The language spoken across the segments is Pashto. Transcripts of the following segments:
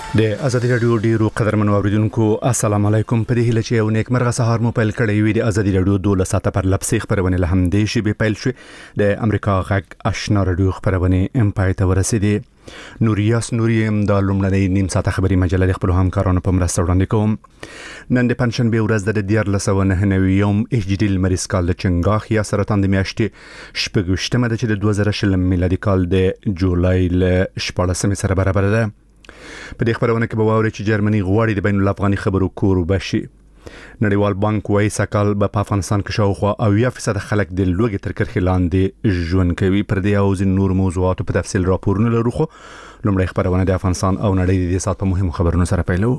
د ازادي رادیو ډیرو قدرمنو اوریدونکو السلام علیکم. په دې هیله چې یو نیک مرغه سهار مو پیل کړی وي. د ازادي رادیو 12 ساعته پر لپسې خبرونه له همدې شی به پیل شي. د امریکا غږ آشنا رادیو خبرونه امپای ته ورسېدي. نوریاس نوریم د لومړنۍ نیم ساعته خبري مجله د خپل همکارانو په مرسته وړاندې کوم. نن د پنځشنبه ورځ د 1999 هجري لمریز کال د چنګاخ یا سرطان د میاشتې شپږشتمه ده چې د 2020 میلادي کال د جولای ل 14 سره برابر ده. په دې خبرونه کې به واوري چې جرمني غواړي د بین الافغاني خبرو کور وبشي. نړیوال بانک وايي سکهال په افغانستان کې شاوخوا 80% خلک د لوږې تر کرښې لاندې ژوند کوي. پر دې او ځین نور موضوعاتو په تفصیل راپورونه لرو، خو لومړی خبرونه د افغانستان او نړۍ د دې سات په مهمو خبرونو سره پیلو.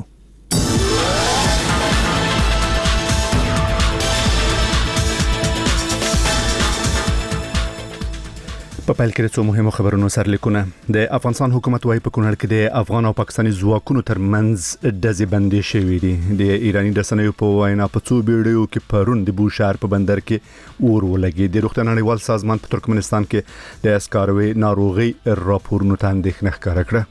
په پیل کې څو مهمو خبرونو سره لیکونه. د افغانستان حکومت وايي په کونړ کې د افغان او پاکستاني ځواکونو ترمنځ ډزې بندي شوې دي. د ایراني رسنیو په وینا په څو بیړیو کې پرون د بوشهر په بندر کې اور ولګي. د روغتیا نړیوال سازمان په ترکمنستان کې د اسکاروي ناروغي راپورونو ته اندېښنه ښکاره کړه.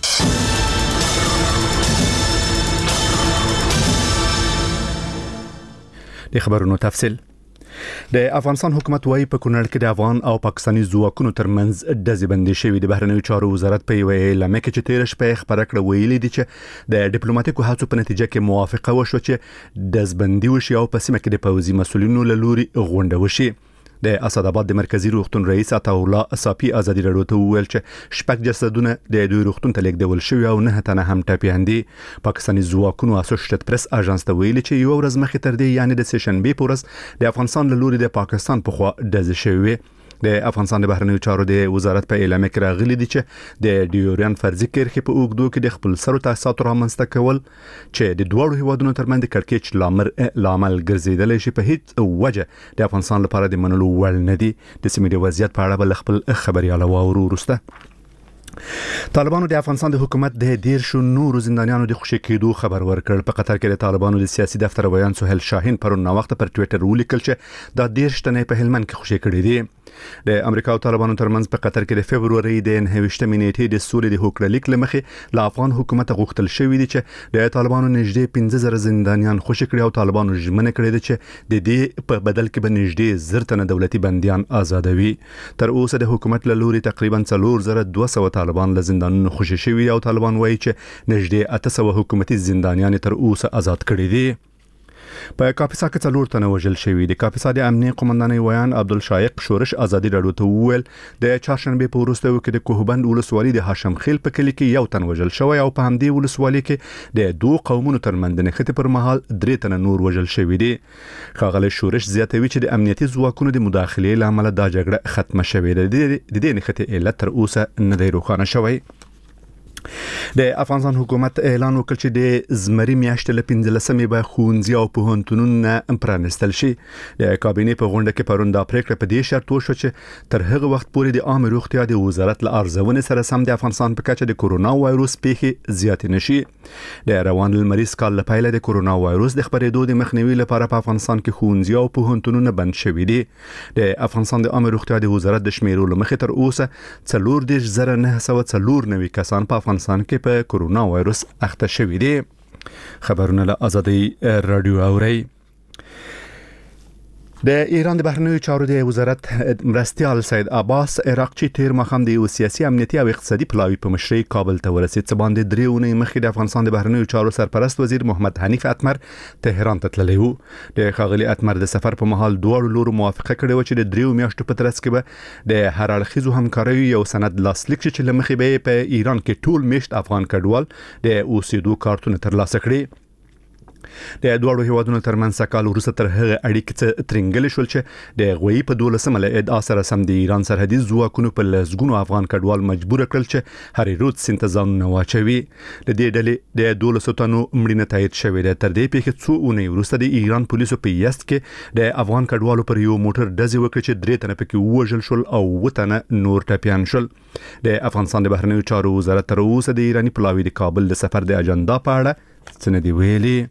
د خبرونو تفصیل. د افغانستان حکومت وايي په کونړ کې د افغان او پاکستاني ځواکونو ترمنځ ډزې بندي شوې. د بهرنیو چارو وزارت په یوه اعلامیه کې چې تیر شپه خبره کړه ویلي دي چې د ډیپلوماټیکو هڅو په نتیجه کې موافقه وشوه چې ډزبندي وشي او په سیمه کې د پوځي مسولینو له لوري غونډه وشي. د اسد آباد د مرکزی روغتون رئیس عطاالله صافي ازادي رادیو ته وویل چې شپږ جسدونه د دوی روغتون ته لیږدول شوي او 9 تنه هم ټپیان دي. پاکستاني ځواکونو اسوسییټډ پریس اژانس ته ویلي چې یو ورځ مخکې تر دې یعنی د سشنبه په ورځ د افغانستان له لوري د پاکستان په خوا ډزې شوي. د افغانستان د بهرنیو چارو د وزارت په اعلامیه کې راغلي دي چې د ډیورین فرضي کرښې په اوږدو کې د خپل سرو تاسیساتو رامنځته کول چې د دوه هیوادونو ترمنځ د کړکېچ لامل ګرځیدلی شي په هیڅ وجه د افغانستان لپاره د منلو وړ نه دي. د سیمې د وضعیت په اړه بل خپل خبرياله واورو وروسته. طالبانو د افغانستان د حکومت د 10 نورو زندانیانو د خوشی کېدو خبر ورکړ. په قطر کې د طالبانو د سیاسي دفتر ویان سهیل شاهین پرون وخت پر ټوئیټر ولیکل چې دا 10 تنه په هلمند کې خوشی کړي دي. د امریکا او طالبانو ترمنځ په قطر کې د فبرवरी د 29 نیټې د سولې د هوکړلیک لمخې له افغان حکومت غوښتل شوې دي چې د طالبانو نږدې 15000 زندانیان خوشی کړي او طالبانو ژمنه کړې ده چې د دې په بدل کې به نږدې 1000 تنه دولتي بنديان آزادوي. تر اوسه د حکومت له لوري تقریبا 4200 طالبان له زندانونو خوشی شوي او طالبان وایي چې نږدې 800 حکومتي زندانیان تر اوسه آزاد کړي دي. په کاپیسا کې 4 تنه وژل شوي دي. کاپیسا د امنیت قومندان ویان عبدالشایق شورش ازادي رادیو ته وویل د چهارشنبه په وروستیو کې د کوهبند ولسوالۍ د هاشم خیل په کلی کې یو تن وژل شوی او په همدې ولسوالۍ کې د دوه قومونو ترمنځ د نښتې پر مهال 3 تنه نور وژل شوي دي. ښاغلی شورش زیاتوي چې د امنیتي ځواکونو د مداخلې لامل دا جګړه ختمه شوې ده. د دې نښتې علت تر اوسه نه دی روښانه شوی. د افغانستان حکومت اعلان وکړ چې د زمري میاشتې له 15مې به ښوونځي او پوهنتونونه پرانستل شي. د کابینې په غونډه کې پرون دا پریکړه په دې شرط وشوه چې تر هغه وخت پورې د عامه روغتیا د وزارت له ارزونې سره سم د افغانستان په کچه د کورونا وایروس پیښې زیاتې نشي. د روان لمریز کال له پیله د کورونا وایروس د خپرېدو د مخنیوي لپاره په افغانستان کې ښوونځي او پوهنتونونه بند شوي دي. د افغانستان د عامه روغتیا د وزارت د شمیرو لمخې تر اوسه 14994 کسان په افغانستان کې په کورونا وایروس اخته شوي دي. خبرونه له ازادي رادیو اوري. د ایران د بهرنیو چارو د وزارت مرستیال سید عباس عراقچی تیر مخام د سیاسي امنیتي او اقتصادي پلاوی په مشرۍ کابل ته ورسید. څه باندې 3 اونۍ مخکې د افغانستان د بهرنیو چارو سرپرست وزیر محمد حنیف اتمر تهران ته تللی وو. د ښاغلي اتمر د سفر په مهال دوه لورو موافقه کړې و چې د 3 میاشتو په ترڅ کې به د هر اړخیزو همکاریو یو سند لاسلیک شي چې لمخې به په ایران کې ټول میشت افغان کډوال د اوسېدو کارتونه ترلاسه کړي. د دوه هیوادونو ترمنځ سکهال وروسته تر هغه اړیکې ترنګل شول چې د غوي په 12 له ادعا سره سم د ایران سرحدي ځواکونو په لسګونو افغان کډوال مجبور کړل چې هری روت سنتزانونه واچوي. د دې ډلې د 1200 تنو مړینه تایید شوې ده. تر دې پیښې څو اونۍ وروسته د ایران پولیسو په یست کې د افغان کډوالو پر یو موټر ډزې وکړې چې 3 تنه پکې وژل شول او 2 تنه نور ټپیان شول. د افغانستان د بهرنیو چارو وزارت تر اوسه د ایرانی پلاوی د کابل د سفر د اجنډا په اړه څه نه دی ویلي.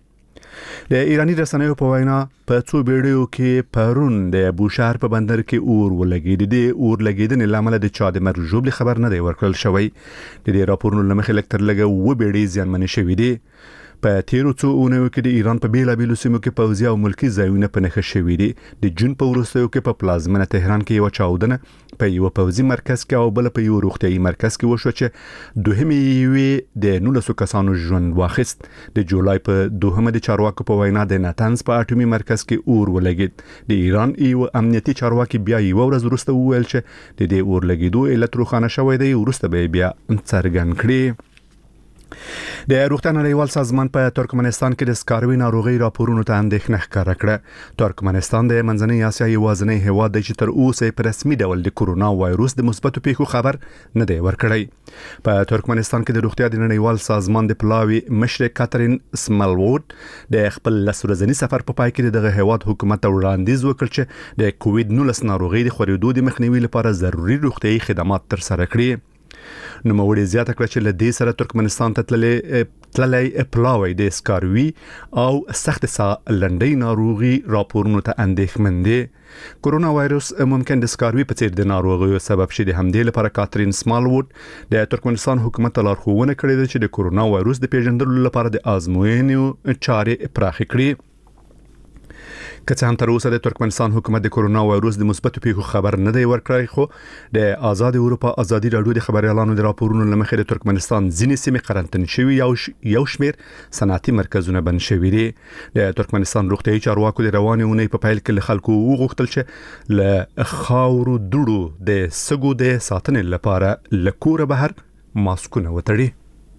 د ایرانی رسنیو په وینا په څو بیړیو کې پرون د بوشهر په بندر کې اور ولګید. د اور لګیدنې لامل د چا د مرګ ژوبل خبر نه دی ورکړل شوی. د دې راپورونو لمخې لکتر لګه و بیړۍ ځانمنې شوې دي. په تیرو څو اونیو کې د ایران په بیلابیلو سیمو کې پوځي او ملکی ځایونه په نښه شوي دي. د جون په وروستیو کې په پلازمنه تهران کې یو چاودنه په یو پوځي مرکز کې او بل په یو روغتیايي مرکز کې وشو چې دوهمې وی د 19 کسانو ژوند واخیست. د جولای په دوهمه د چارواکو په وینا د ناتنز په اټومي مرکز کې اور ولګید. د ایران یو امنیتي چارواکي بیا یو ورځ وروسته وویل چې د دې اور لګیدو علت روښانه شوی دی. وروسته به بیا څرګند کړي. د روغتیا نړیوال سازمان په ترکمنستان کې د سکاروي ناروغي راپورونو ته اندېښنه ښکاره کړه. ترکمنستان د منځنۍ اسیا یوازینی هیواد دی چې تر اوسه په رسمي ډول د کورونا وایروس د مثبتو پیښو خبر نه دی ورکړی. په ترکمنستان کې د روغتیا د نړیوال سازمان د پلاوي مشر کاترین سملوود د خپل لسورزنی سفر په پای کې دغه هیواد حکومت وړاندیز وکړ چې د کووید 19 ناروغي د خورېدو د مخنیوي لپاره ضروري روغتيایي خدمات تر سره کړي. نو موړي زیاته کړ چې لدې سره ترکمنستان ته تللی پلاوی د سکاروي او سخت لنډۍ ناروغي راپورونو ته اندېښمن دي. کورونا وایروس ممکن د سکاروي په څیر د ناروغیو سبب شي. د همدې لپاره کاترین سمالوود د ترکمنستان حکومت ته لارښوونه کړې ده چې د کورونا وایروس د پیژندلو لپاره د آزموینو چارې پراخې کړي. که څه هم تر اوسه د ترکمنستان حکومت د کورونا وایروس د مثبتو پیښو خبر نه دی ورکړی، خو د آزاد اروپا ازادي رادیو د خبريالانو د راپورونو لمخې د ترکمنستان ځینې سیمې قرنطین شوي یو شمیر صنعتي مرکزونه بند شوي دي. د ترکمنستان روغتيایي چارواکو د روانې اونۍ په پیل کې خلکو وغوښتل چې له خاورو دوړو د سګو د ساتنې لپاره لکوره بهر ماسکونه وتړي.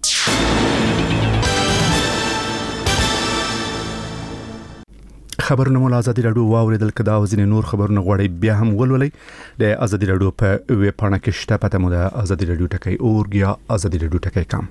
خبرونه مول ازادي رادیو واوریدل کدا او ځینې نور خبرونه غوړي بیا هم ولولئ. د ازادي رادیو په ویب پاڼه کې شته پته مو د ازادي رادیو ټکی اورګ یا ازادي رادیو ټکی کام.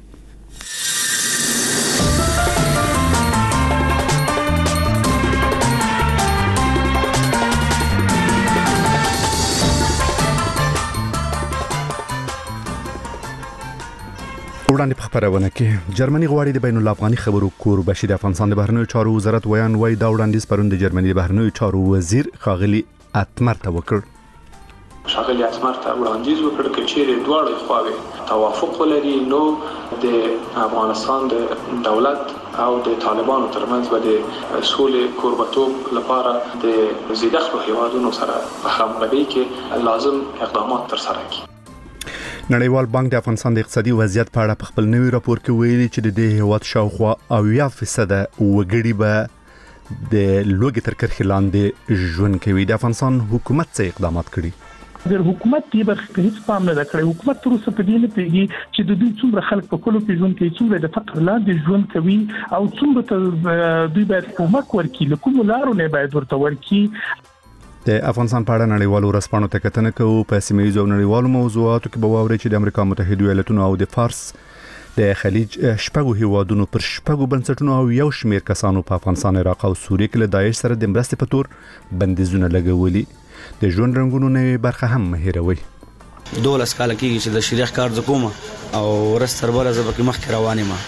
وړاندې په خبرونه کې جرمني غواړي د بین الافغاني خبرو کور بشي. د افغانستان د بهرنیو چارو وزارت ویان وای دا وړاندیز پرون د جرمني د بهرنیو چارو وزیر خاغلی اتمر ته وکړ. خاغلی اتمر ته وړاندیز وکړ چې چیرې دواړه خواوې توافق ولري نو د افغانستان د دولت او د طالبانو ترمنځ به د سولې کوربتوب لپاره د زیاتو هیوادونو سره په همغږي کې لازم اقدامات تر سره کړي. نړیوال بانک د افغانستان د اقتصادي وضعیت په اړه په خپل نوي راپور کې ویلي چې د دې هیواد شاوخوا 80% وګړي به د لوږې تر کرښې لاندې ژوند کوي. د افغانستان حکومت څه اقدامات کړي؟ د حکومت دی برخه هیڅ پام نه کړی. حکومت تر اوسه په دې نه پیږي چې د دوی څومره خلک په کولو کې ژوند کوي، څومره د فقر لاندې ژوند کوي او څومره دوی باید کومک ورکړي، لکه لارو نه باید ورته ورکړي. د افغانستان په اړه نړیوالو رسپانو ته کتنه کوو. په سیمه‌ییزو نړیوالو موضوعاتو کې به واوري چې د امریکا متحده ایالاتونو او د فارس د خلیج شپږو هیوادونو پر شپږو بنسټونو او یو شمیر کسانو په افغانستان، عراق او سوریه کې له داعش سره د مرستې په تور بندیزونه لګولي. د ژوند رنګونو نوې برخه هم مهیروي. 12 کال کېږي چې د شریخ کار زکوما او ورستربل زبکه مخ روانه ما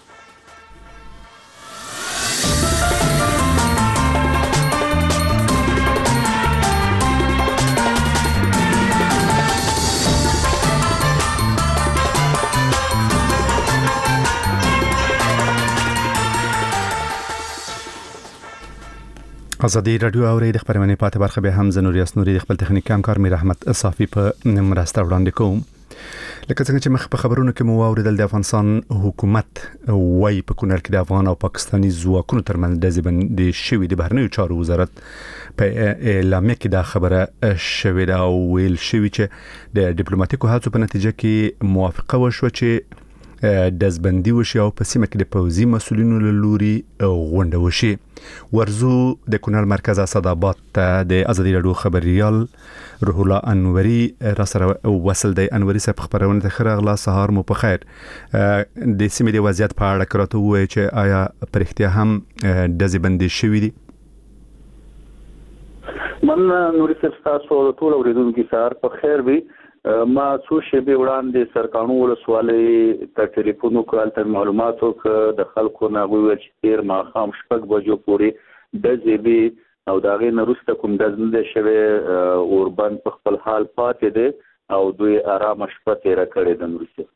ازادي رادیو اوري د خبرونه پاتې برخه به هم زنوري اسنوري د خپل تخنیکی همکار میر احمد صافي په مرسته وړاندې کوم. لکه څنګه چې مخ په خبرونو کې مو اوریدل د افغانستان حکومت وای په کونړ کې د افغان او پاکستاني ځواکونو ترمنځ د ځبندې شوی د بهرنیو چارو وزارت په اعلامیه کې دا خبره شوې ده او ویل شوی چې د ډیپلوماټیکو هڅو په نتیجه کې موافقه وشوه چې د ځبندي وشي او په سیمه کې د پوځي مسولینو له لوري غونډه وشي. ورزو د کونړ مرکز اسداباد ته د ازادي رادیو خبريال روح الله انوري را سره وصل دی. انوري صاحب خبرونه ته خراغله سهار مو په خیر. د سیمې د وضعیت په اړه کراته وایي چې آیا پرختیا هم د ځبندي شوی دي؟ من نوري صاحب تاسو ټول اوریدونکو سهار په خیر وي. ما څو شېبې وړاندې سرکانو ولسوالۍ ته ټلیفون وکړ، تر معلوماتو د خلکو نه ویل چې تیر ماښام 6 بجو پورې د زیبي او د هغې نه وروسته کوم ډز نه دی شوی، اوربند په خپل حال پاتې دی او دوی آرامه شپه تېره کړې ده. نورسي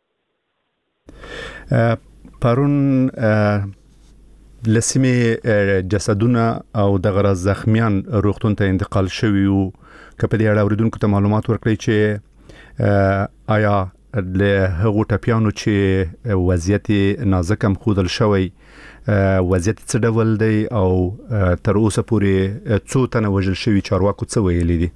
پرون لسیمې جسدونه او دغه زخمیان روغتون ته انتقال شوي وو. که په دې اړه اوریدونکو ته معلومات ورکړئ چې آیا له هغو ټپیانو چې وضعیت نازک هم ښودل شوی وضعیت څه ډول دی او تر اوسه پورې څو تنه وژل شوي چارواکو څه ویلي دي؟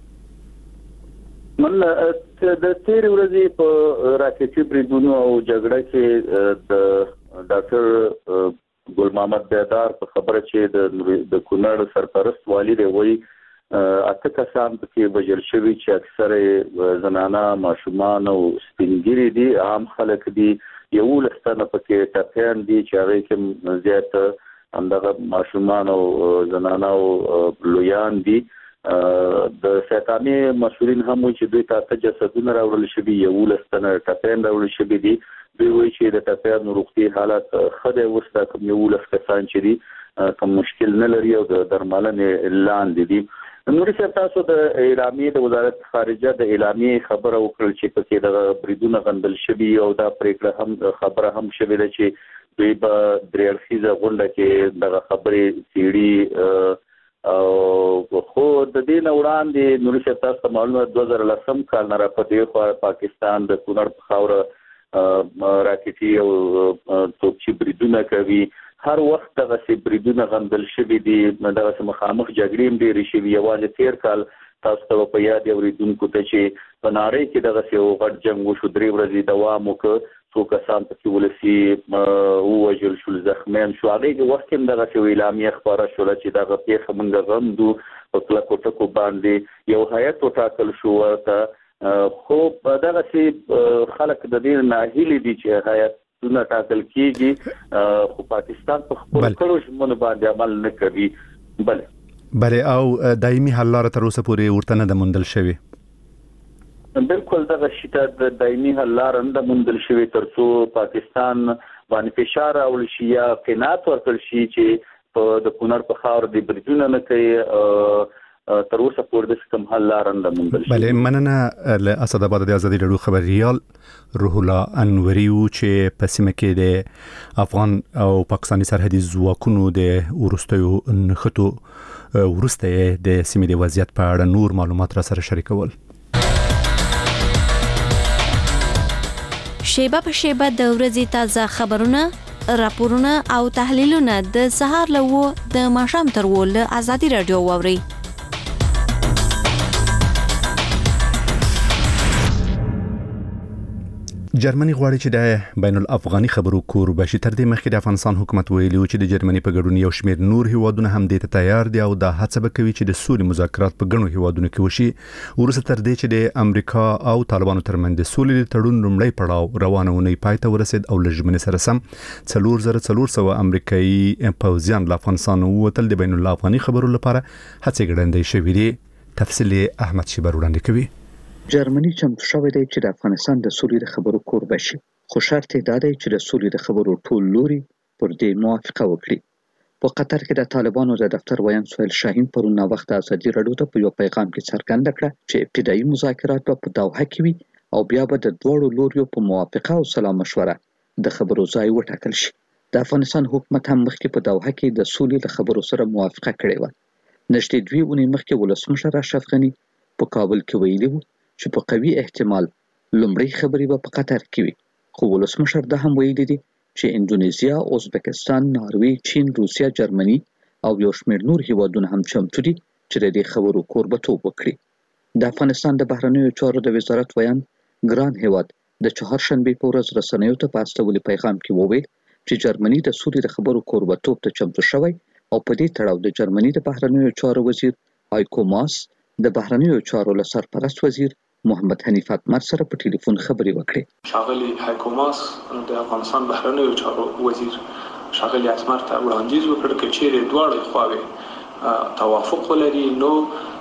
د تېرې ورځې په راکټي بریدونو او جګړه کې د ډاکټر ګل محمد بیدار په خبره چې د کونړ سرپرست والي دی وایي 8 کسان پکې وژل شوي چې اکثره زنانه، ماشومان او سپینګیري دي، عام خلک دي. 11 تنه پکې ټپیان دي چې هغه کې زیات همدغه ماشومان او زنانه او لویان دي. د سیتامي مسؤلین هم چې دوی ته جسدونه راوړل شوي، 11 تنه ټپیان راوړل شوي دي. دوی وایي چې د ټپیانو روغتي حالت ښه دی، اوس دا کوم 11 کسان چې دي کوم مشکل نه لري او د درملنې لاندې دي. نوري صاحب، تاسو د اعلامیې د وزارت خارجه د اعلامیې خبره وکړل چې پکې د بریدونه غندل شوي او دا پریکړه هم خبره هم شوې ده چې دوی به درې اړخیزه غونډه کې دغه خبرې څېړي. خو د دې نه وړاندې نوري صاحب تاسو ته معلومه 2010 کال نه راپدې خو پاکستان د کونړ په خاوره راکټي او توپچي بریدونه کوي. هر وخت دغه بریدونه غندل شوي دي، دغه مخامخ جګړې هم ډېرې شوي. یوازې تیر کال تاسو ته په یاد اوریدونکو ته چې په نارې کې دغه یو غټ جنګ وشو، 3 ورځې دوام وکړ، څو کسان پکې ولسي ووژل شول، زخمیان شو. هغې وخت هم دغه اعلامیه خپاره شوله چې دغه پیښه موږ غندو. په کلکو ټکو باندې یو هیئت وټاکل شو ورته، خو دغه خلک د دې ناهیلي دي چې هیئت نه ټاکل کیږي، خو پاکستان په خپل کړو ژمنو باندې عمل نه کوي. بله او دایمي حل لاره تر اوسه پورې ورته نه ده موندل شوې. بالکل دغه شته د دایمي حل لاره نه ده موندل شوې تر څو پاکستان باندې فشار راوړل شي یا قناعت ورکړل شي چې په د کونړ په خاوره د بریدونه نه کوي. تر اوسه پورې د کوم حل لاره نه موندل شوې. بله، مننه. له اسداباد د ازادي راډیو خبريال روح الله انوري چې په سیمه کې د افغان او پاکستاني سرحدي ځواکونو د ورستیو نښتو ورسته د سیمې د وضعیت په اړه نور معلومات را سره شریکول. شیبه په شیبه د ورځې تازه خبرونه، راپورونه او تحلیلونه د سهار له د ماښام تر ول ازادي راډیو واوري. جرمني غواړي چې د بین الافغاني خبرو کور بشي. تر دې مخکې د افغانستان حکومت ویلي و چې د جرمني په ګډون یو شمېر نور هیوادونه هم دې ته تیار دي او دا هڅه به کوي چې د سولې مذاکرات په ګڼو هیوادونو کې وشي. وروسته تر دې چې د امریکا او طالبانو ترمنځ د سولې تړون لومړی پړاو روانه ونې پای ته ورسید او له ژمنې سره سم 4400 امریکایي پوځیان له افغانستان ووتل. د بین الافغاني خبرو لپاره هڅې ګړندۍ شوې دي. تفصیل احمد شیبر وړاندې کوي. جرمني چمتو شوې دی چې د افغانستان د سولې د خبرو کور بشي، خو شرط یې دا دی چې د سولې د خبرو ټول لوري پر دې موافقه وکړي. په قطر کې د طالبانو د دفتر ویان سهیل شاهین پرون وخت ازادي راډیو ته په یو پیغام کې څرګنده کړه چې ابتدایي مذاکرات په دوحه کې وي او بیا به د دوړو لوریو په موافقه او سلا مشوره د خبرو ځای وټاکل شي. د افغانستان حکومت هم مخکې په دوحه کې د سولې د خبرو سره موافقه کړې و. نږدې 2 اونۍ مخکې ولسمشر اشرف غني په کابل کې ویلي و چې په قوي احتمال لومړی خبرې به په قطر کې وي، خو ولسمشر دا هم ویلي دي چې اندونیزیا، ازبکستان، ناروې، چین، روسیا، جرمني او یو شمېر نور هیوادونه هم چمتو دي چې د دې خبرو کوربتوب وکړي. د افغانستان د بهرنیو چارو د وزارت ویان ګران هیواد د چهارشنبې په ورځ رسنیو ته په استولي پیغام کې وویل چې جرمني د سولې د خبرو کوربتوب ته چمتو شوی او په دې تړاو د جرمني د بهرنیو چارو وزیر هایکو ماس د بهرنیو چارو له سرپرست وزیر محمد حنیف اتمر سره په ټلیفون خبرې وکړې. ښاغلي هایکو ماس د افغانستان بهرنیو چارو وزیر ښاغلي اتمر ته وړاندیز وکړ چې چیرې دواړه خواوې توافق ولري نو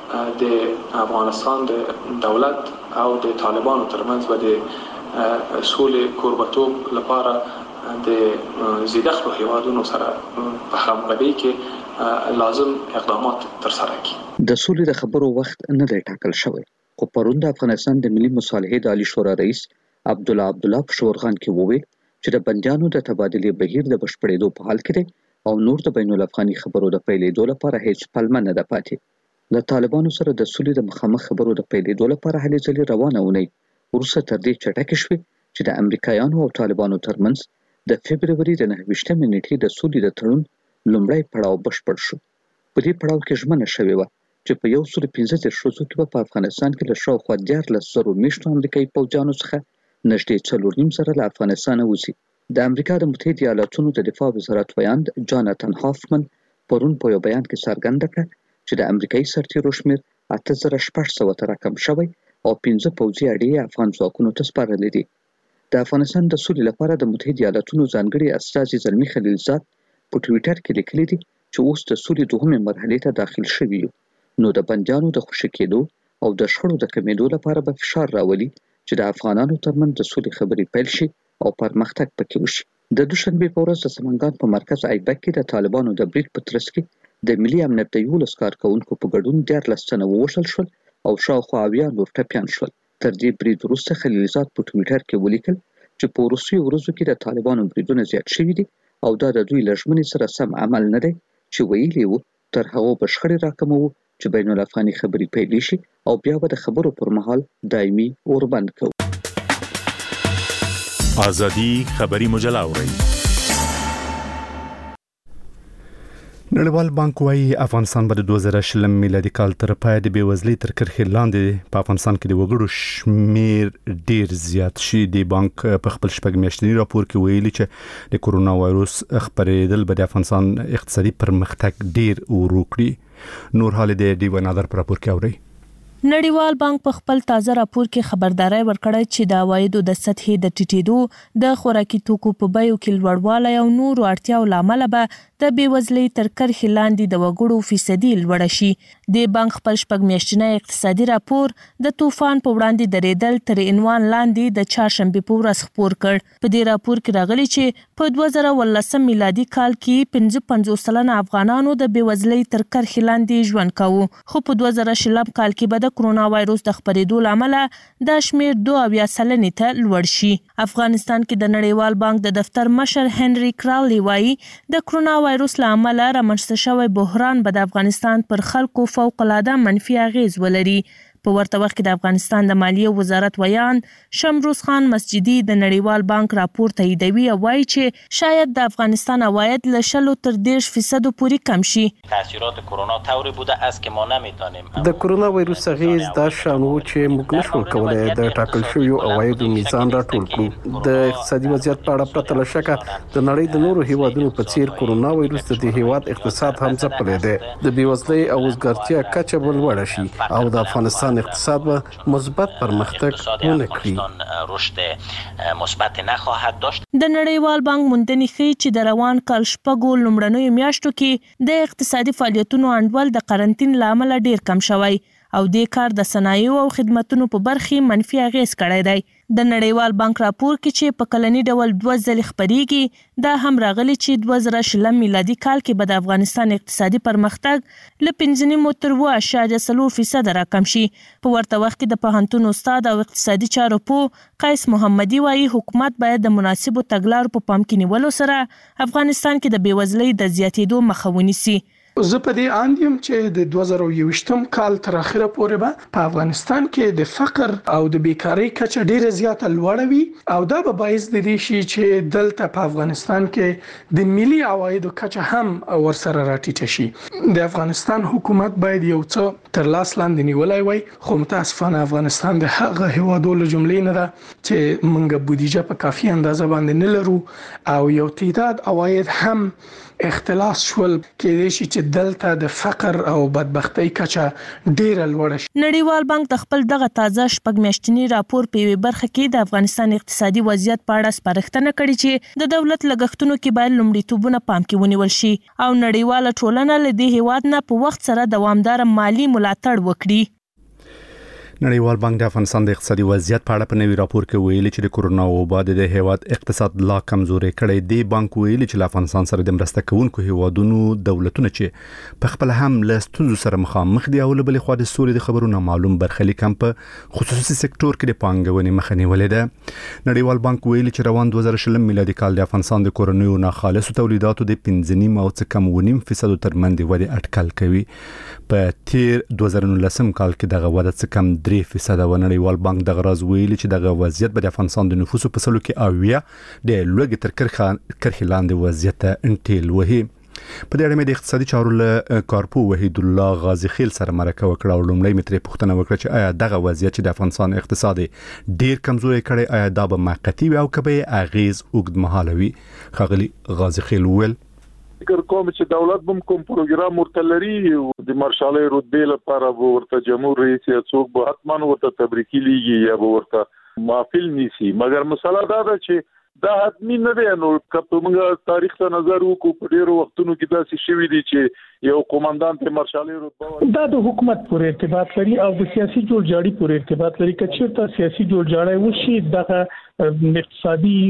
د افغانستان د دولت او د طالبانو ترمنځ به د سولې کوربتوب لپاره د زیدخلو هیوادونو سره په همغږۍ کې لازم اقدامات ترسره کړي. د سولې د خبرو وخت نه دی ټاکل شوی، خو پرون د افغانستان د ملي مصالحې د عالی شورا رئیس عبدالله په شورغان کې وویل چې د بندیانو د تبادلې بهیر د بشپړېدو په حال کې دی او نور د بین الافغاني خبرو د پیلېدو لپاره هیڅ پلمه نه ده پاتې. د طالبانو سره د سولې د مخامخ خبرو د پیلېدو لپاره هلې ځلې روانه اونۍ وروسته تر دې چټکې شوې چې د امریکایانو او طالبانو ترمنځ د فبروري د 9 نیټې د سولې د تړون لومړی پړاو بشپړ شو. په دې پړاو کې ژمنه شوې وه چې په 115 ورځو کې په افغانستان کې له شاوخوا 14,000 میشتو امریکایي پوځیانو څخه نږدې 4.5 له افغانستانه وځي. د امریکا د متحده ایالاتونو د دفاع وزارت ویاند جاناتن هافمن پرون په یو بیان کې څرګنده کړه چې د امریکایي سرتیرو شمېر 8600 ته راکم شوی او 15 پوځي اډې افغان ځواکونو ته سپارلې دي. د افغانستان د سولې لپاره د متحده ایالاتونو ځانګړي استازي زلمي خلیلزاد په ټویټر کې لیکلي دي چې اوس د سولې دوهمې مرحلې ته داخل شوي یو، نو د بندیانو د خوشي کېدو او د شخړو د کمېدو لپاره به فشار راولي چې د افغانانو ترمنځ د سولې خبرې پیل شي او پرمختګ پکې وشي. د دوشنبه په ورځ د سمنګان په مرکز ایبک کې د طالبانو د برید په ترڅ کې د ملي امنیت د 11 کارکونکو په ګډون 14 تنه ووژل شول او شاوخوا 80 نور ټپیان شول. تر دې برید وروسته خلیلزاد په ټویټر کې ولیکل چې په وروستیو ورځو کې د طالبانو بریدونه زیات شوي دي او دا د دوی له ژمنې سره سم عمل نه دی چې ویلي وو تر هغو به شخړې راکموو چې بین الافغاني خبرې پیل شي او بیا به د خبرو پر مهال دایمي اوربند کوو. آزادی خبری مجله اورئ. نړیوال بانک وايي افغانستان به د 2020 میلادي کال تر پای د بیوزلۍ تر کرښې لاندې په افغانستان کې د وګړو شمیر ډیر زیات شي. د بانک په خپل شپږ میاشتني راپور کې ویلي چې د کورونا وایروس خپرېدل به د افغانستان اقتصادي پرمختګ ډیر ورو کړي. نور حال د ډیو نادر پر راپور کې اورئ. نړیوال بانک په خپل تازه راپور کې خبرداري ورکړه چې د عوایدو د سطحې د ټیټېدو، د خوراکي توکو په بیو کې لوړوالی او نورو اړتیاو لامل به د بیوزلۍ تر کرښې لاندې د وګړو فیصدي لوړه شي. د بانک خپل شپږ میاشتنی اقتصادي راپور د طوفان په وړاندې درېدل تر عنوان لاندې د چهارشنبې په ورځ خپور کړ. په دې راپور کې راغلي چې په 2019 میلادي کال کې 55 سلنه افغانانو د بیوزلۍ تر کرښې لاندې ژوند کاوه، خو په 2020 کال کې به د کورونا وایروس د خپرېدو لامل دا شمیر 2 سلنې ته لوړ شي. افغانستان کې د نړیوال بانک د دفتر مشر هنري کرالی وایي د کورونا وایروس لامل رامنځته شوی بحران به د افغانستان پر خلکو فوق العاده منفي اغیز ولري. په ورته وخت کې د افغانستان د مالیې وزارت ویان شمروز خان مسجدي د نړیوال بانک راپور تاییدوي او وایي چې شاید د افغانستان عواید له 10 تر 10% پورې کم شي. تاثیرات کرونا طوری بوده است که ما نمیتونیم د کرونا وایروس اغیز دا شانو چې موږ نشو کولای د ټاکل شویو عوایدو میزان راټول کړو. د اقتصادي وضعیت په اړه پرته له شکه د نړۍ د نورو هیوادونو په څیر کرونا وایروس د دې هیواد اقتصاد هم ځپلی دی. د بیوزلۍ او وزګارتیا کچه به لوړه شي او د افغانستان اقتصاد به مثبت پرمختګ ونه کړي. رشد مثبت نخواهد داشت. د نړیوال بانک موندنې ښیي چې د روان کال شپږو لومړنیو میاشتو کې د اقتصادي فعالیتونو انډول د قرنطین له امله ډیر کم شوی او د کار د صنایعو او خدماتو په برخې منفي اغیز کړی دی. د نړیوال بانک راپور کې چې په کلني ډول 2 ځلې خپریږي دا هم راغلي چې 2020 میلادي کال کې به د افغانستان اقتصادي پرمختګ له 5.9 تر 7.4% راکم شي. په ورته وخت کې د پوهنتون استاد او اقتصادي چارو پوه قیس محمدي وایي حکومت باید د مناسبو تګلارو په پام کې نیولو سره افغانستان کې د بیوزلۍ د زیاتېدو مخه ونیسي. زه په دې اند یم چې د 2020 کال تر اخره پورې به په افغانستان کې د فقر او د بیکاری کچه ډیره زیاته لوړه وي او دا به باعث د دې شي چې دلته په افغانستان کې د ملي عوایدو کچه هم ورسره راټیټه شي. د افغانستان حکومت باید یو څه تر لاس لاندې نیولای وای، خو متاسفانه افغانستان د هغه هیوادو له جملې نه ده چې موږ بودیجه په کافي اندازه باندې نه لرو او یو تعداد عواید هم اختلاس شول کې شي چې چې دلته د فقر او بدبختی کچه ډیره لوړه شي. نړیوال بانک د خپل دغه تازه شپږ میاشتنی راپور په یوه برخه کې د افغانستان اقتصادي وضعیت په اړه سپارښتنه کړې چې د دولت لګښتونو کې باید لومړیتوبونه پام کې ونیول شي او نړیواله ټولنه له دې هیواد نه په وخت سره دوامدار مالی ملاتړ وکړي. نړیوال بانک د افغانستان د اقتصادي وضعیت په اړه په نوي راپور کې ویلي چې د کورونا وبا د هیواد اقتصاد لا کمزوري کړی دی. بانک ویلي چې افغانستان سره د مرسته کوونکو هیوادونو دولتونه چې په خپل هم له ستونزو سره مخامخ دي او له بل خوا د سولې د خبرونو معلوم برخلیک هم په خصوصي سکتور کې د پانګونې مخه نیولې ده. نړیوال بانک ویلي چې روان 2020 میلادي کال د افغانستان د کورونیو ناخالصو تولیداتو د 15.9 او څه کم 1.5% ترمنځ ودې اټکل کوي. په تیر 2019 کال کې دغه وده څه کم 3% و. نړیوال بانک دغه راز ویلي چې دغه وضعیت به د افغانستان د نفوسو په سلو کې اویا د لوګي تر کرخې لاندې وضعیت انټیل وهي. په دې اړه مې د اقتصادي چارو له کارپو وحید الله غازی خیل سره مرکه وکړه او لومړی مترې پوښتنه وکړه چې آیا دغه وضعیت چې د افغانستان اقتصاد ډیر کمزوري کړي آیا دا به موقتی وي او کبه اغیز اوږدمهاله وي. ښاغلي غازی خیل ویل فکر کوم چې دولت بم کوم پروګرام ورته لري د مارشالۍ رتبه لپاره ورته جمهور رئیس یا څوک به حتمان ورته تبریکي لیږي یا ورته محفل نیسي. مګر مسله دا ده چې دا حتمی نه دی. نو کله موږ تاریخ ته نظر وکړو په ډیرو وختونو کې داسې شوي دي چې یو قوماندان ته مارشالۍ رتبه دا د حکومت پورې ارتباط لري او د سیاسي جوړجاړي پورې ارتباط لري. کچېرته سیاسي جوړجاړی وشي دغه اقتصادي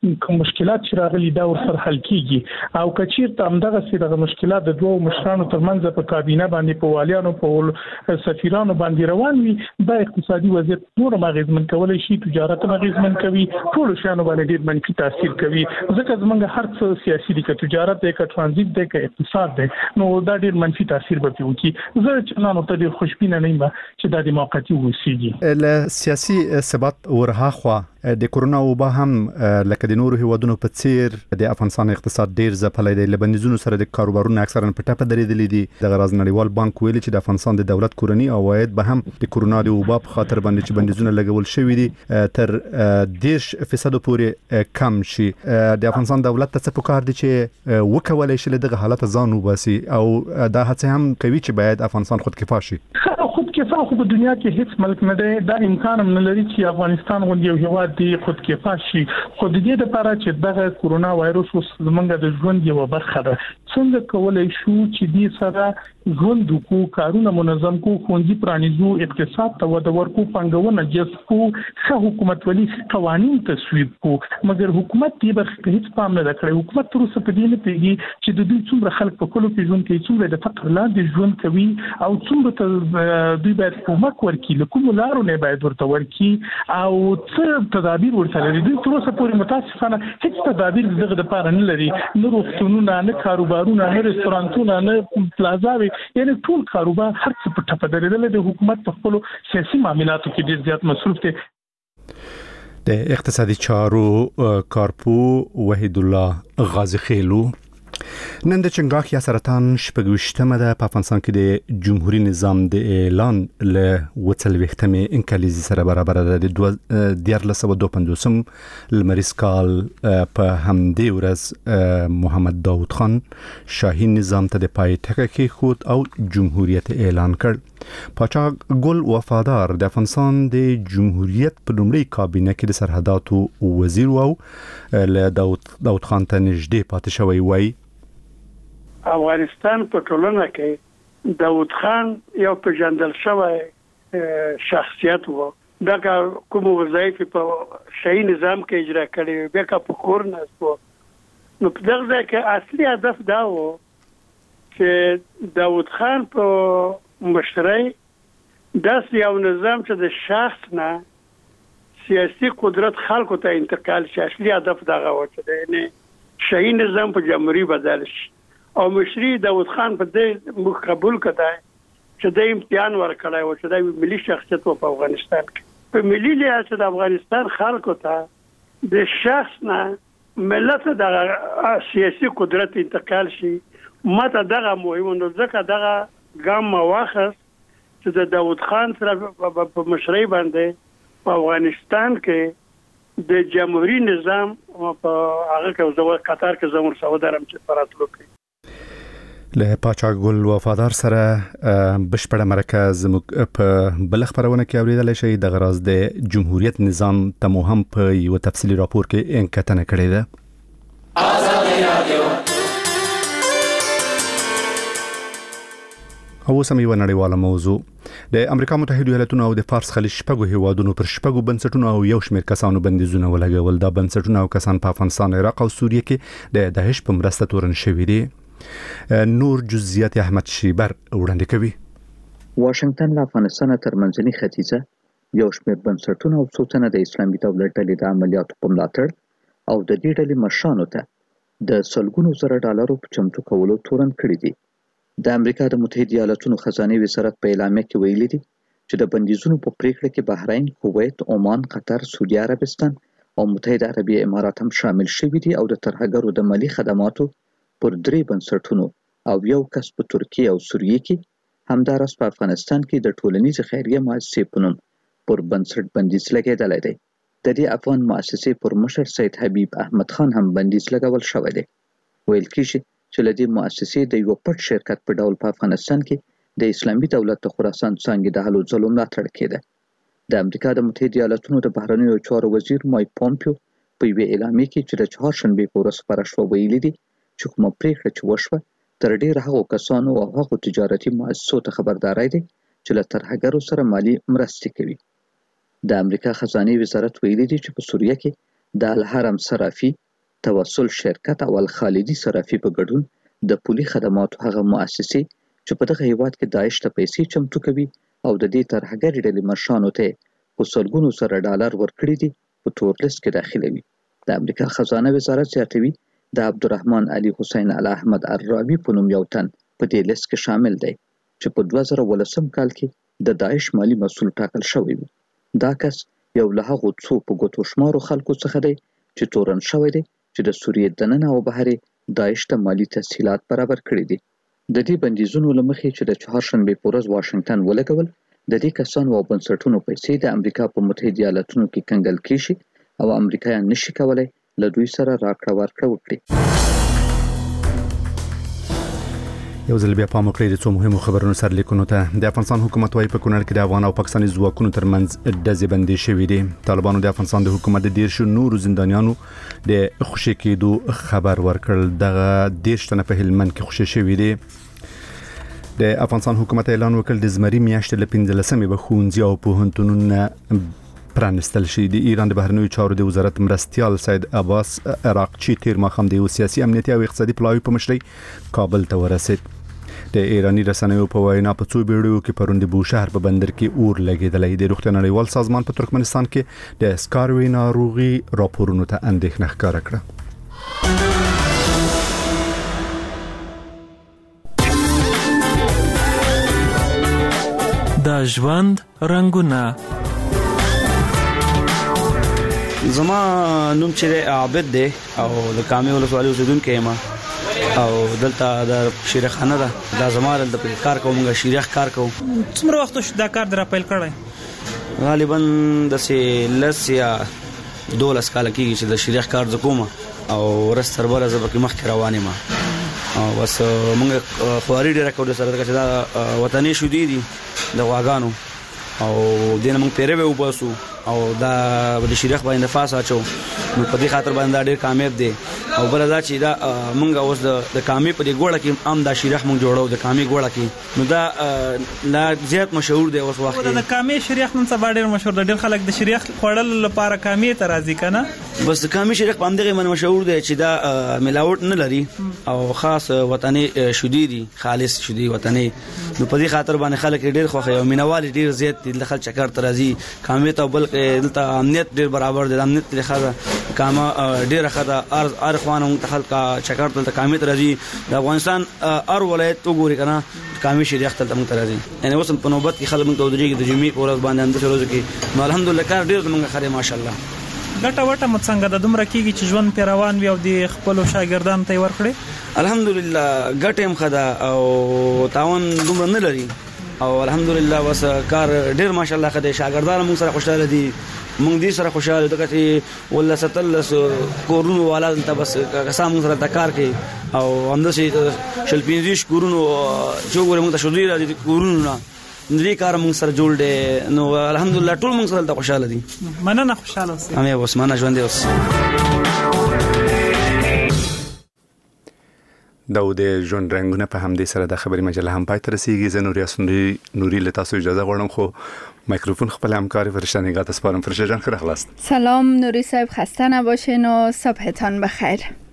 مشکلات چې راغلي دا ورسره حل کیږي او کچېرته همدغه سي دغه مشکلات د دوه مشرانو ترمنځ په کابینه باندې په والیانو په سفیرانو باندې روان وي دا اقتصادي وضعیت نور مغزمن کولای شي تجارت مغزمن کوي ټول شانو باندې ډیر منفي تاثیر کوي. ځکه زمونږ هر څه سیاسي دي که تجارت دی که ترانزیت دی که اقتصاد دی نو دا ډیر منفي تاثیر به کوي. زه چې نن ته ډیر خوشبینه نه یم چې دا د موقتی وسیږي. له سیاسي ثبات ورها خو د کورونا وبا هم لکه د نورو هیوادونو په څیر د افغانستان اقتصاد ډیر ځپلای دی. لبندیزونو سره د کاروبارونو اکثرا په ټاپه درېدلې دي. د غراز نړیوال بانک ویلي چې د افغانستان د دولت کورنی عواید به هم د کورونا د وبا په خاطر باندې چې بندیزونه لګول شوې دي تر 10% پورې کم شي. د افغانستان دولت ته څه پکار دي چې وکولای شي دغه حالت ځان وباسي او دا هڅه هم کوي چې باید افغانستان خودکفا شي. خودکفا خو په دنیا کې هیڅ ملک نه دی. دا امکان هم نه لري چې افغانستان غوندي یو هیواد دی خودکفا شي. خو د دې لپاره چې دغه کورونا وایروس زمونږ د ژوند یو برخه ده څنګه کولای شو چې دې سره ژوند وکړو کارونه منظم کو خوندي پرانیزو اقتصاد ته وده ورکو پنګونه جذب کو ښه حکومت ولي قوانين تصویب کو. مګر حکومت دې برخه هیڅ پام نه کړی. حکومت تر اوسه په دې نه پیږي چې د دوی څومره خلک په کلو کې ژوند کوي څومره د فقر لاندې ژوند کوي او څومره دوی باید کومک ورکړي له کومو لارو نه باید ورته ورکړي او څه تدابیر ورته لري. دوی تر اوسه پورې متاسفانه هیڅ تدابیر دغه لپاره نه لري. نه روغتونونه نه کاروبارونه نه رستورانتونه نه پلازاوي یعنی ټول کاروبار هر څه په ټاپه درېدل. د حکومت په خپل سیاسي معاملاتو کې ډیر زیات مصروف دي. د اقتصادي چارو کارپو وحید الله غازی خیلو نن د چنګاخ یا سرطان شپږوشتمه ده په افغانستان کې د جمهوریت نظام د اعلان له وڅلوختمه انکلیزي سره برابر ده. د 2052 لمریز کال په همدې ورځ محمد داود خان شاهي نظام ته د پای ټکی کې خود او جمهوریت اعلان کړ. پاچا ګل وفادار د افغانستان د جمهوریت په لومړي کابینه کې د سرحداتو وزیر او له داود خان ته نږدې پاتې شوی وای. افغانستان په ټولنه کې داود خان یو پیژندل شوی شخصیت وو. دا کوم وظایف په شاهي نظام کې اجرا کړي بیا په کورنس وو. نو په دغه ځای کې اصلي هدف دا وو چې داود خان په مشرۍ داس یو نظام چې د شخص نه سیاسي قدرت خلکو ته انتقال شي. اصلي هدف دا و چې د شاهي نظام په جمهوریت بدل شي او مشري داود خان په دې مقبول کړای چې د امتحان ورکړای و چې د ملي شخصیت په افغانستان کې په ملي لحاظ د افغانستان خلکو ته د شخص نه ملت د سیاسي قدرت انتقال شي. ماته دغه مهمه نو ځکه دغه ګام واخص چې د داود خان سره په مشرۍ باندې په افغانستان کې د جمهوریت نظام په هغه کې زو قطر کې زموږ سعودي عرب چې پراتلو کوي. له پاچاګل وفادار سره بشپړه مرکز په بل خبرونه کې اوریدل شي د غراز د جمهوریت نظام ته مهم په یو تفصیلی راپور کې انکتنه کړې ده. او سمې و نړیواله موضوع د امریکا متحده ایالاتونو او د فارس خلیج شپږو هیوادونو پر شپږو بنسټونو او یو شمېر کسانو بندیزونه ولګول. دا بنسټونه او کسان په افغانستان، عراق او سوریه کې د داعش په مرسته تورن شوي دي. نور جزئیات احمد شیبر وړاندې کوي. واشنگټن له افغانستان تر منځني ختیځه یو شمېر بنسټونه او څو تنه د اسلامي دولت ډلې د عملیاتو په ملاتړ او د دې ډلې مشرانو ته د سلګونو زره ډالرو په چمتو کولو تورن کړي دي. د امریکا د متحده ایالاتونو خزانه وزارت په اعلامیه کې ویلي دي چې د بندیزونو په پریکړه کې بحرین، کویت، عمان، قطر، سعودي عربستان او متحده عربي امارات هم شامل شوي دي او د ترهګرو د مالی خدماتو پر 3 بنسټونو او یو کس په ترکیه او سوریه کې همدارس په افغانستان کې د ټولنیز خیریه مؤسسې په نوم پر بنسټ بندیز لګیدلی دی. د دې افغان مؤسسې پر مشر سید حبیب احمد خان هم بندیز لګول شوی دی. ویل کېږي چې لدې مؤسسې د یو پټ شرکت په ډول په افغانستان کې د اسلامي دولت د خراسان څانګې د هلو ځلو ملاتړ کېده. د امریکا د متحده ایالاتونو د بهرنیو چارو وزیر مایک پومپیو په یوې اعلامیه کې چې د چهارشنبې په ورځ خپره شوه ویلي دي چې کومه پریکړه چې وشوه تر ډېره هغو کسانو او هغو تجارتي مؤسسو ته خبرداری دی چې له ترهګرو سره مالي مرستې کوي. د امریکا خزانه وزارت ویلي دي چې په سوریه کې د الحرم صرافي، توسل شرکت او الخالدي صرافي په ګډون د پولي خدماتو هغه مؤسسې چې په دغه هیواد کې داعش ته پیسې چمتو کوي او د دې ترهګرې ډلې مشرانو ته په سلګونو زره ډالر ورکړي دي په تور لیست کې داخلوي. د امریکا خزانه وزارت زیاتوي د عبدالرحمن علي حسین ال احمد الراوي په نوم یو تن په دې لیست کې شامل دی چې په 2018 کال کې د داعش مالی مسؤل ټاکل شوی و. دا کس یو له هغو څو په ګوتو شمارو خلکو څخه دی چې تورن شوی دی چې د سوریې دننه او بهرې داعش ته مالی تسهیلات برابر کړي دي. د دې بندیزونو له مخې چې د چهارشنبې په ورځ واشنگټن ولګول، د دې کسانو او بنسټونو پیسې د امریکا په متحده ایالاتونو کې کنګل کیږي او امریکایان نشي کولای له دوی سره راکړه ورکړه وکړي. یو ځل بیا پام وکړئ د څو مهمو خبرونو سرلیکونو ته. د افغانستان حکومت وايي په کونړ کې د افغان او پاکستاني ځواکونو ترمنځ ډزې بندې شوې دي. طالبانو د افغانستان د حکومت د 10 نورو زندانیانو د خوشي کېدو خبر ورکړ. دغه 10 تنه په هلمند کې خوشي شوي دي. د افغانستان حکومت اعلان وکړ د زمري میاشتې له 15مې به ښوونځي او پوهنتونونه پرانستل شي. د ایران د بهرنیو چارو د وزارت مرستیال سید عباس عراقچی تیر ماښام د یو سیاسي، امنیتي او اقتصادي پلاوي په مشرۍ کابل ته ورسید. د ایرانی رسنیو په وینا په څو بیړیو کې پرون د بوشهر په بندر کې اور لګیدلی. د روغتیا نړیوال سازمان په ترکمنستان کې د سکاروي ناروغي راپورونو ته اندېښنه ښکاره کړه. د ژوند رنگونه. زما نوم چې عابد دی او د کامې ولسوالۍ اوسیدونکی یم او دلته د شیرخانه ده. دا زما د کار کوم، شیرخ کار کوم. څومره وخت شو دا کار در پیل کړی؟ غالبا د لس یا 12 کال کېږي چې د شیرخ کار کوم او رستربره زبکه مخ روانه ما او بس موږ خواري ډیره کوو سره چې دا وطني شودي دي د واغانو او دینه موږ پیره و باسو او دا د شیرخ باندې نفاس اچو نو په دې خاطر باندې ډیر کامیاب دي. او بل دا چې دا موږ اوس د کامې په دې ګوړه کې ام دا شیرخ موږ جوړو د کامې ګوړه کې نو دا لا زیات مشهور دی اوس وخت. د کامې شیرخ نن سبا ډیر مشهور دی. ډیر خلک د شیرخ خوړل لپاره کامې ته راځي کنه. بس د کامې شیرخ په همدغه من مشهور دی چې دا ملاوټ نه لري او خاص وطني شودي دي، خالص شودي وطني. نو په دې خاطر باندې خلک ډیر خوښي او مینوال ډیر زیات دي. خلک چکر ته راځي کامې ته. بل دلته امنیت ډیر برابر دی. امنیت لخوا کاما ډیر خدا ار خوانه متخل کا چکر ته کامې ته راځي. د افغانستان ار ولایت وګوري کنه کامې شیرخ ته مونږ ته راځي. یعنی اوس په نوبت کې خلک مونږ ته ودرېږي د جمعې په ورځ باندې اند شروع کې. نو الحمدلله کار ډیر مونږ خره ماشاءالله. ګټه وټه مڅنګه د دومره کېږي چې ژوند پیروان وي او د خپل شاګردان ته ورکړي؟ الحمدلله ګټه هم خدا او تاوان دومره نه لري او الحمدلله وس کار ډیر ماشاءالله خدای شاګردان موږ سره خوشاله دي موږ دې سره خوشاله دغه چې ولا ستل کورونو والا ته بس قسم سره د کار کوي او همداسې شلپینځیش کورونو جوړ موږ ته شوډي راځي کورونو نه دې کار موږ سره جوړ دي نو الحمدلله ټول موږ سره خوشاله دي مننه خوشاله اوسئ امي اوس مننه ژوند اوس دا د ژوند رنگونه په همدې سره د خبري مجله هم پای ته رسیږي زه نوري له تاسو اجازه غواړم خو میکروفون خپل همکار فرشته نگاه تسپارم فرشته جان خیر خلاص سلام نوری صاحب خسته نباشین و صبحتان بخیر